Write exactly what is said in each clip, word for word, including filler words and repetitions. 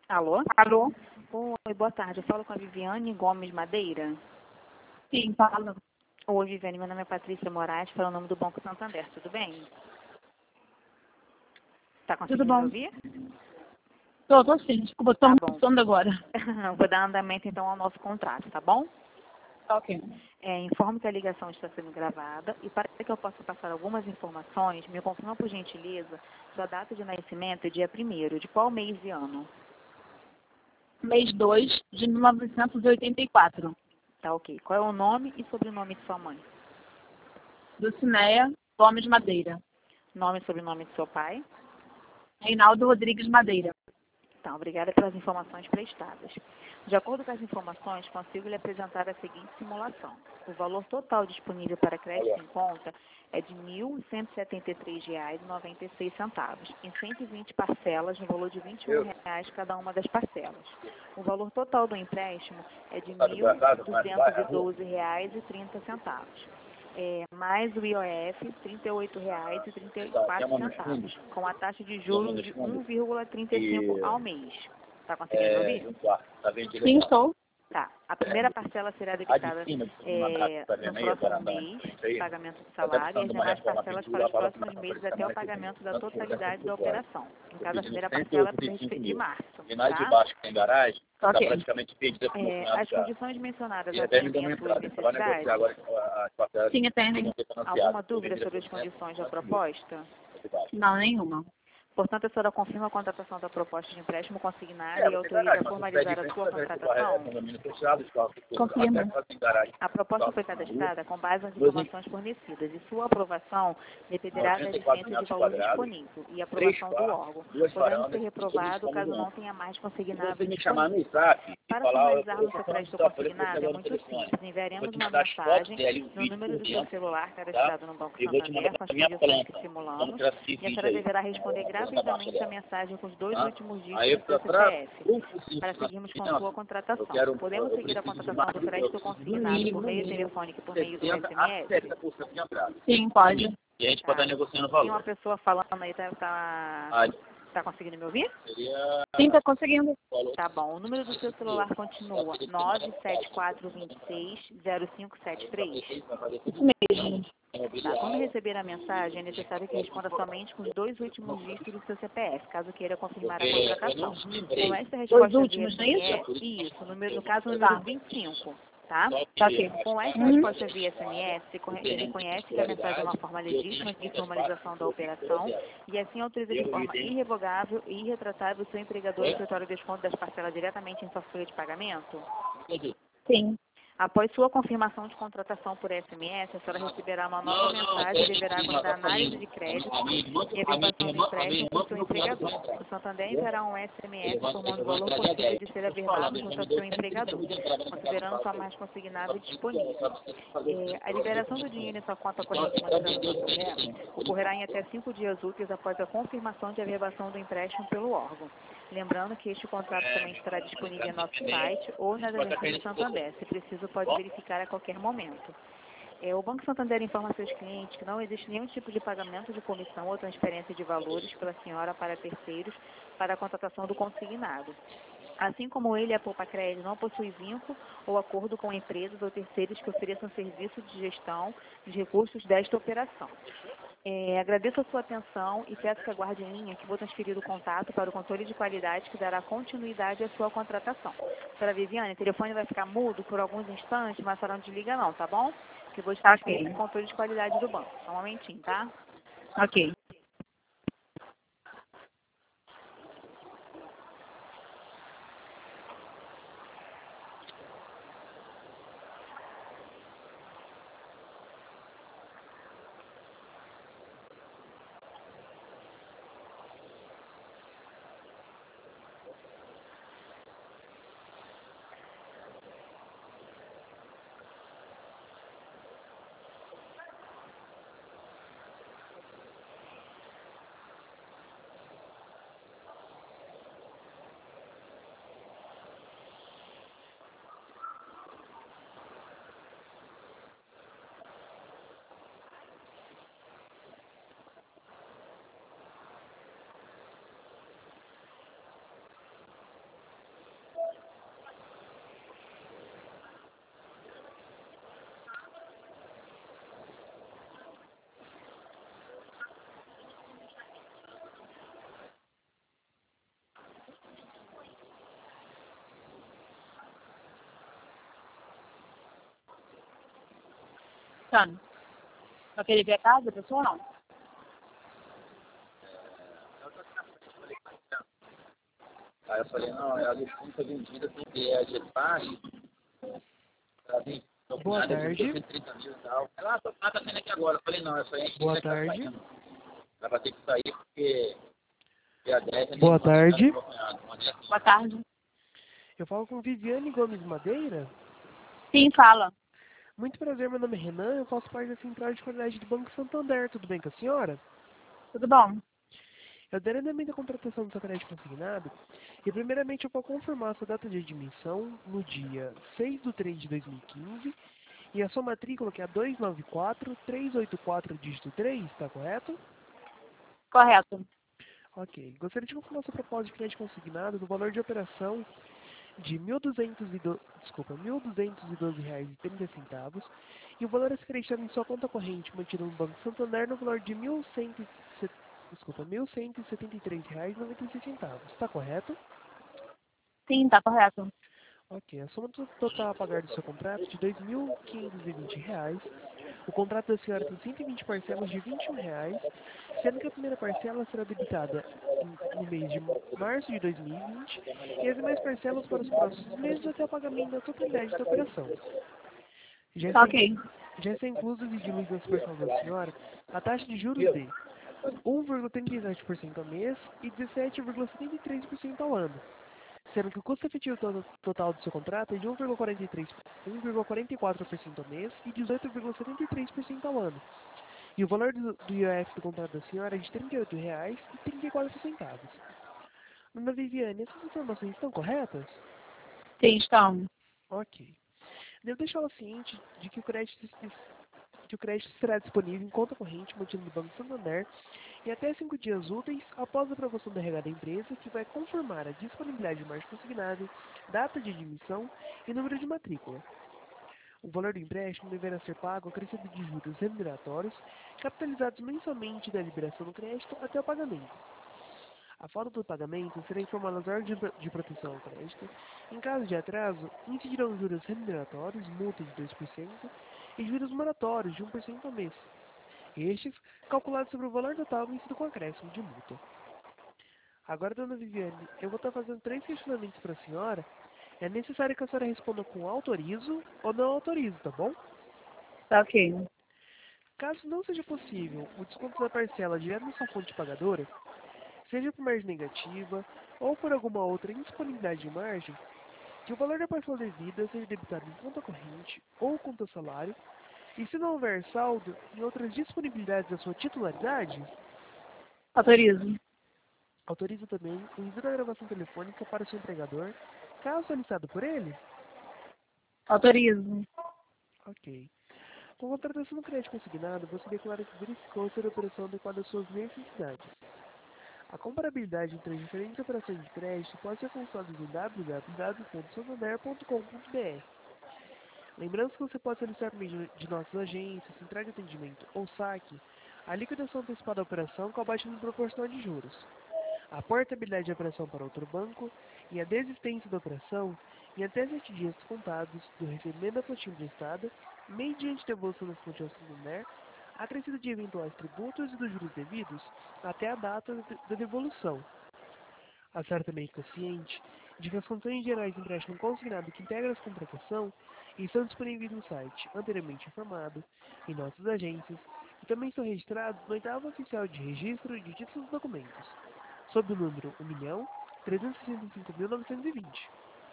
Alô? Alô? Oi, boa tarde. Eu falo com a Viviane Gomes Madeira. Sim, fala. Oi, Viviane. Meu nome é Patrícia Moraes, falo o nome do Banco Santander. Tudo bem? Tá Tudo conseguindo me bom? ouvir? Tô, tô sim. Desculpa, tô Tá bom. almoçando agora. Vou dar andamento, então, ao nosso contrato, tá bom? Ok. É, informo que a ligação está sendo gravada e para que eu possa passar algumas informações, me confirma, por gentileza, sua data de nascimento e dia primeiro, de qual mês e ano? Mês dois de mil novecentos e oitenta e quatro. Tá ok. Qual é o nome e sobrenome de sua mãe? Dulcineia Gomes Madeira. Nome e sobrenome de seu pai? Reinaldo Rodrigues Madeira. Tá, obrigada pelas informações prestadas. De acordo com as informações, consigo lhe apresentar a seguinte simulação. O valor total disponível para crédito em conta é de mil cento e setenta e três reais e noventa e seis centavos, em cento e vinte parcelas, no valor de vinte e um reais cada uma das parcelas. O valor total do empréstimo é de mil duzentos e doze reais e trinta centavos. É, mais o I O F, trinta e oito reais e trinta e quatro centavos, com a taxa de juros de um vírgula trinta e cinco ao mês. Está conseguindo ouvir? Sim, estou. Tá. A primeira parcela será debitada é, no próximo mês, pagamento do salário, e as demais parcelas para os próximos meses até o pagamento da totalidade da operação. No caso, a primeira parcela é para o mês de março. Tá? Ok. É, as condições mencionadas, atendimento e necessidade. Sim, atendem. Alguma dúvida sobre as condições da proposta? Não, nenhuma. Portanto, a senhora confirma a contratação da proposta de empréstimo consignada e autoriza a formalizar a sua contratação? Confirma. A proposta foi cadastrada com base nas informações fornecidas e sua aprovação dependerá da existência de valor disponível e aprovação do órgão, podendo ser reprovado caso não tenha mais consignado disponível. Para formalizarmos o crédito consignado é muito simples. Enviaremos uma mensagem no número do seu celular cadastrado no Banco Santander com as condições que simulamos e a senhora deverá responder gratuitamente a mensagem com os dois últimos dígitos do seu C P F para seguirmos com sua contratação. Podemos seguir a contratação do crédito consignado por meio telefônico e por meio do S M S? Sim, pode. E a gente pode estar negociando o valor. Tem uma pessoa falando aí, tá, tá, tá conseguindo me ouvir? Sim, tá conseguindo. Tá bom. O número do seu celular continua nove sete quatro dois seis zero cinco sete três. Isso mesmo. Tá. Quando receber a mensagem, é necessário que responda somente com os dois últimos dígitos do seu C P F, caso queira confirmar a contratação. Com esta resposta Dois últimos, via não é S M S, isso? isso, número, no caso, o número Tá. vinte e cinco, tá? Tá ok. Com esta Uhum. resposta via S M S, ele reconhece que a mensagem é uma forma legítima de formalização da operação e assim autoriza de forma irrevogável e irretratável o seu empregador a efetuar o desconto das parcelas diretamente em sua folha de pagamento? Sim. Após sua confirmação de contratação por S M S, a senhora receberá uma nova mensagem e deverá aguardar análise de crédito e averbação do empréstimo por seu empregador. O Santander enviará um S M S informando o valor possível de ser averbado junto ao seu empregador, considerando sua mais consignada disponível. É, a liberação do dinheiro em sua conta corrente monetária do Santander ocorrerá em até cinco dias úteis após a confirmação de averbação do empréstimo pelo órgão. Lembrando que este contrato também estará disponível em nosso site ou nas agências do Santander. Se preciso, pode verificar a qualquer momento. É, o Banco Santander informa a seus clientes que não existe nenhum tipo de pagamento de comissão ou transferência de valores pela senhora para terceiros para a contratação do consignado. Assim como ele, a Poupa Crédito não possui vínculo ou acordo com empresas ou terceiros que ofereçam serviço de gestão de recursos desta operação. É, agradeço a sua atenção e peço que aguarde em linha que vou transferir o contato para o controle de qualidade que dará continuidade à sua contratação. Senhora Viviane, o telefone vai ficar mudo por alguns instantes, mas a senhora não desliga não, tá bom? Que eu vou transferir para o controle de qualidade do banco. Só um momentinho, tá? Ok. Alexandre? Vai querer ver a casa da pessoa ou não? Aí eu falei, não, a licença foi vendida porque a Getpass, ela vem, meu Boa cunhado é de tarde. trinta mil e tal. Ela, ah, tá saindo aqui agora. Eu falei, não, essa aí a gente Boa já tá tarde. saindo. Ela vai ter que sair porque dia dez a gente Boa manda a casa tarde. do meu cunhado. Mandei aqui. Boa tarde. Eu falo com Viviane Gomes Madeira. Sim, fala. Muito prazer, meu nome é Renan, eu faço parte da Central de Qualidade do Banco Santander. Tudo bem com a senhora? Tudo bom? Eu darei andamento da contratação do seu crédito consignado e primeiramente eu vou confirmar a sua data de admissão no dia seis de três de dois mil e quinze e a sua matrícula que é a dois nove quatro, três oito quatro, dígito três, está correto? Correto. Ok. Gostaria de confirmar sua proposta de crédito consignado no valor de operação de mil duzentos e doze, desculpa, mil duzentos e doze reais e trinta centavos e o valor a ser acreditado em sua conta corrente mantido no Banco Santander no valor de mil cento e setenta, desculpa, mil cento e setenta e três reais e noventa e seis centavos. Está correto? Sim, tá correto. Ok. A soma total a pagar do seu contrato é de dois mil quinhentos e vinte reais. O contrato da senhora tem cento e vinte parcelas de vinte e um reais, sendo que a primeira parcela será debitada em- no mês de março de dois mil e vinte e as demais parcelas para os próximos meses até o pagamento da totalidade da operação. Já Tá está, ok. já está incluso e diluído nas parcelas da senhora a taxa de juros de um vírgula trinta e sete por cento ao mês e dezessete vírgula setenta e três por cento ao ano, sendo que o custo efetivo to- total do seu contrato é de um vírgula quarenta e três um vírgula quarenta e quatro por cento ao mês e dezoito vírgula setenta e três por cento ao ano. E o valor do, do I O F do contrato da senhora é de trinta e oito reais e trinta e quatro centavos. Dona Viviane, essas informações estão corretas? Sim, estão. Ok. Devo deixá-la ciente de que o crédito, que o crédito será disponível em conta corrente mantida no Banco Santander em até cinco dias úteis após a aprovação da regada da empresa, que vai confirmar a disponibilidade de margem consignada, data de admissão e número de matrícula. O valor do empréstimo deverá ser pago acrescido de juros remuneratórios, capitalizados mensalmente da liberação do crédito até o pagamento. A falta do pagamento será informada às órgãos de pro- de proteção ao crédito. Em caso de atraso, incidirão juros remuneratórios, multa de dois por cento e juros moratórios de um por cento ao mês. Estes calculados sobre o valor total vencido com acréscimo de multa. Agora, dona Viviane, eu vou estar fazendo três questionamentos para a senhora. É necessário que a senhora responda com autorizo ou não autorizo, tá bom? Tá ok. Caso não seja possível o desconto da parcela direto na sua fonte pagadora, seja por margem negativa ou por alguma outra indisponibilidade de margem, que o valor da parcela devida seja debitado em conta corrente ou conta salário, e se não houver saldo em outras disponibilidades da sua titularidade, Autorizo. autoriza também o envio da gravação telefônica para o seu empregador, caso solicitado por ele. Autorizo. Ok. Com a contratação do crédito consignado, você declara que verificou ser a operação adequada às suas necessidades. A comparabilidade entre as diferentes operações de crédito pode ser consultada em w w w ponto santander ponto com ponto b r. Lembrando que você pode solicitar por meio de nossas agências, central de atendimento ou saque, a liquidação antecipada da operação com abaixamento proporcional de juros, a portabilidade de operação para outro banco e a desistência da operação em até sete dias contados do recebimento da quantia emprestada, mediante devolução da fonte ao Santander, acrescido de eventuais tributos e dos juros devidos até a data da devolução. A senhora também fica ciente de que as condições gerais de empréstimo consignado que integram essa contratação estão disponíveis no site anteriormente informado, em nossas agências, e também estão registrados no oitavo oficial de registro de títulos e documentos, sob o número um milhão trezentos e sessenta e cinco mil novecentos e vinte.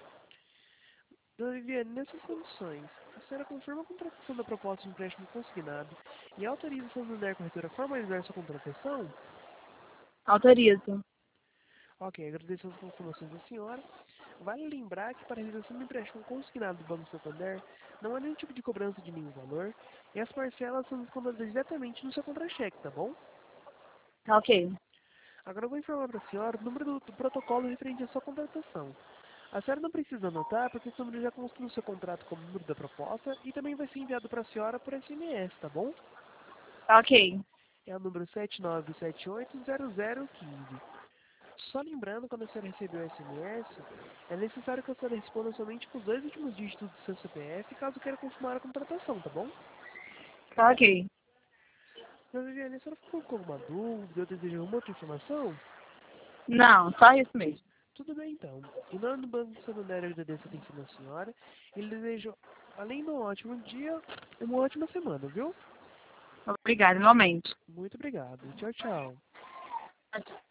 Dona Viviane, nessas condições, a senhora confirma a contratação da proposta de empréstimo consignado e autoriza a Santander Corretora a formalizar sua contratação? Autorizo. Ok, agradeço as informações da senhora. Vale lembrar que para a realização do empréstimo consignado do Banco Santander, não há nenhum tipo de cobrança de nenhum valor e as parcelas são descontadas diretamente no seu contra-cheque, tá bom? Tá ok. Agora eu vou informar para a senhora o número do, do protocolo referente à sua contratação. A senhora não precisa anotar, porque esse número já consta no seu contrato como número da proposta e também vai ser enviado para a senhora por S M S, tá bom? Tá ok. É o número sete nove sete oito zero zero um cinco. Só lembrando, quando a senhora receber o S M S, é necessário que a senhora responda somente com os dois últimos dígitos do seu C P F, caso queira confirmar a contratação, tá bom? Tá ok. Dona Viviane, a senhora ficou com alguma dúvida ou deseja alguma outra informação? Não, só isso mesmo. Tudo bem, então. Em nome do Banco Santander, eu agradeço a atenção da senhora e lhe desejo, além de um ótimo dia, uma ótima semana, viu? Obrigada, igualmente. Muito obrigado. Tchau, tchau. Tchau, tchau.